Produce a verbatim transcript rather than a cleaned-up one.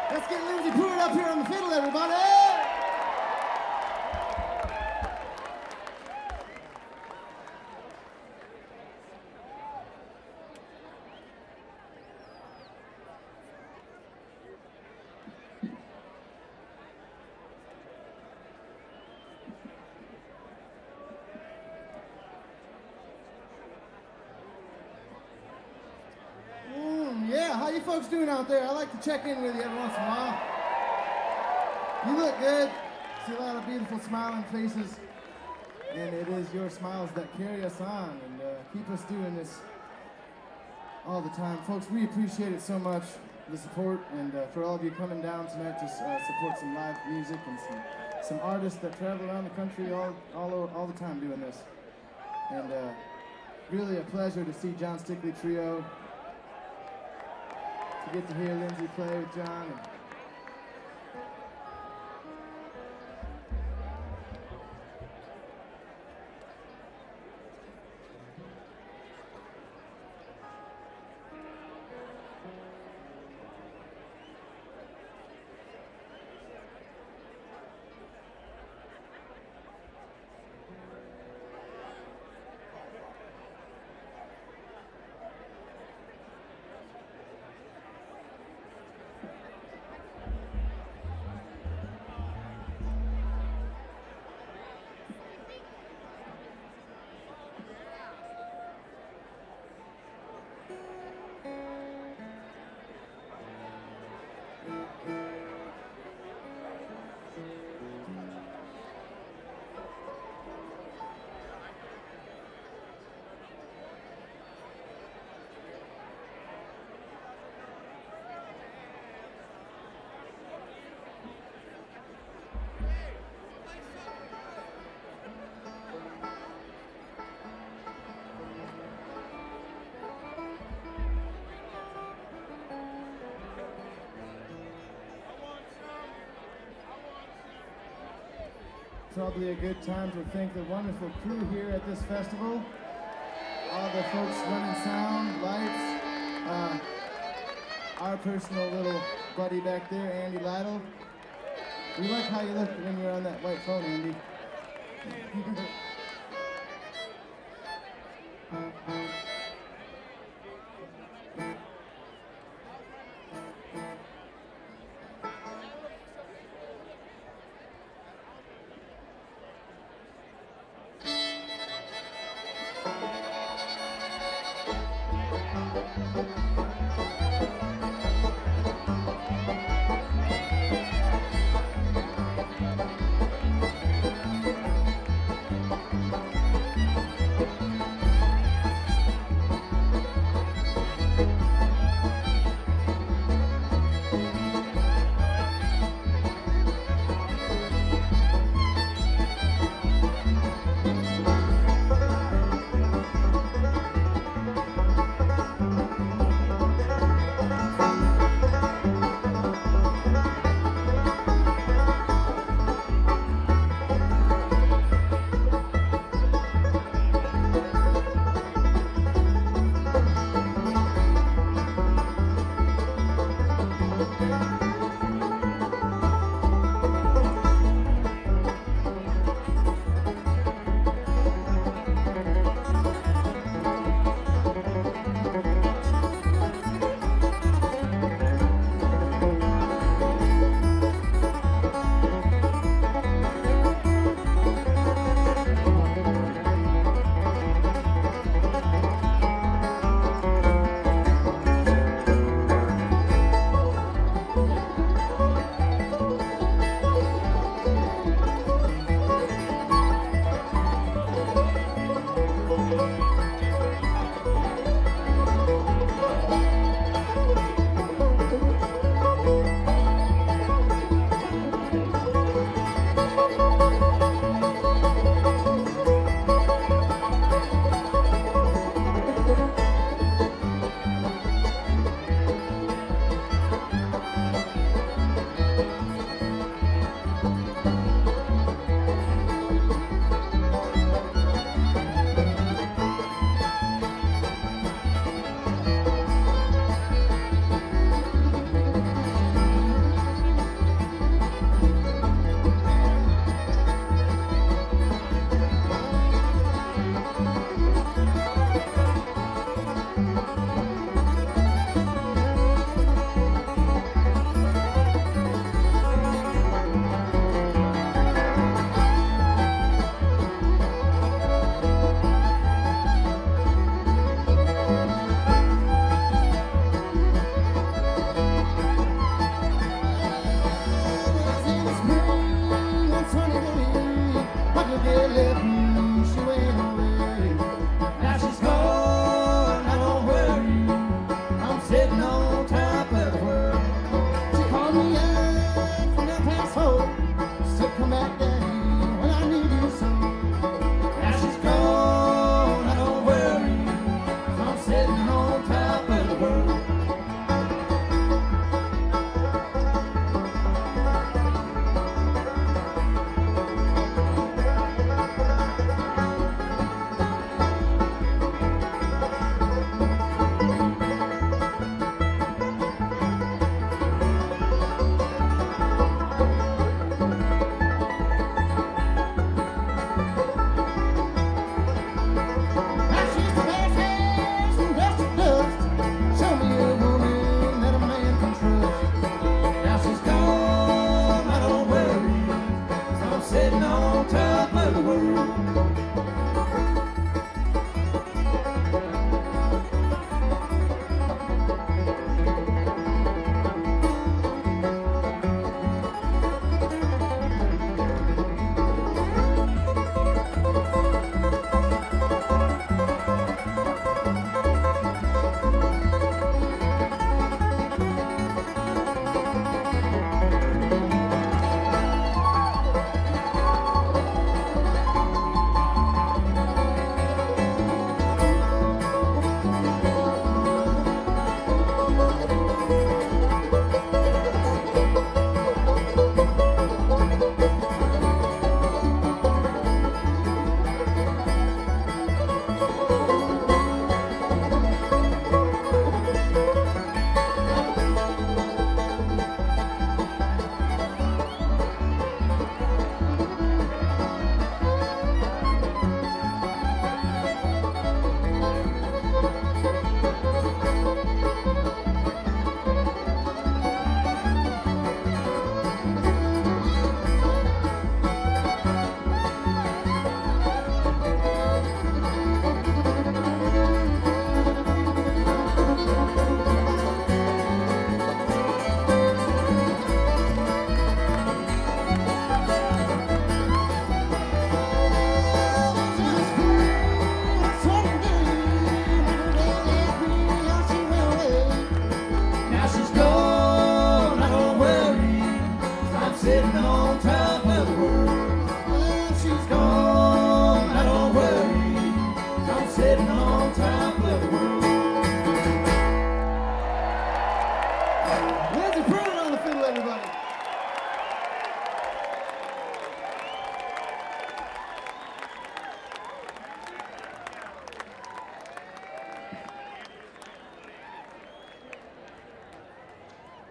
Let's get Lindsay Pruitt up here on the fiddle, everybody! Yeah, how you folks doing out there? I like to check in with you every once in a while. You look good. See a lot of beautiful smiling faces. And it is your smiles that carry us on and uh, keep us doing this all the time. Folks, we appreciate it so much, the support, and uh, for all of you coming down tonight to uh, support some live music and some, some artists that travel around the country all, all, over, all the time doing this. And uh, really a pleasure to see John Stickley Trio. To get to hear Lindsay play with John. And probably a good time to thank the wonderful crew here at this festival. All the folks running sound, lights, uh, our personal little buddy back there, Andy Lytle. We like how you look when you're on that white phone, Andy.